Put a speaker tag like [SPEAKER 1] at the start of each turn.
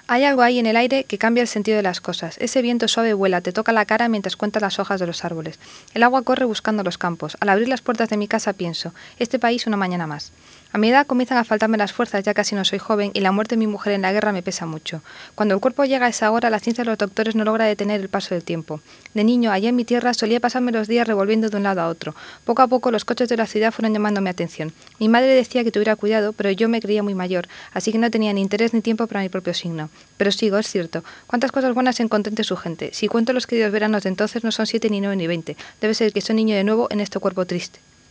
[SPEAKER 1] Hay algo ahí en el aire que cambia el sentido de las cosas. Ese viento suave vuela, te toca la cara mientras cuentas las hojas de los árboles. El agua corre buscando los campos. Al abrir las puertas de mi casa pienso, este país una mañana más. A mi edad comienzan a faltarme las fuerzas, ya casi no soy joven y la muerte de mi mujer en la guerra me pesa mucho. Cuando el cuerpo llega a esa hora, la ciencia de los doctores no logra detener el paso del tiempo. De niño, allá en mi tierra, solía pasarme los días revolviendo de un lado a otro. Poco a poco los coches de la ciudad fueron llamando mi atención. Mi madre decía que tuviera cuidado, pero yo me creía muy mayor, así que no tenía ni interés ni tiempo para mi propio signo. Pero sigo, es cierto. ¿Cuántas cosas buenas encontré entre su gente? Si cuento los queridos veranos de entonces, no son 7 ni 9 ni 20. Debe ser que soy niño de nuevo en este cuerpo triste.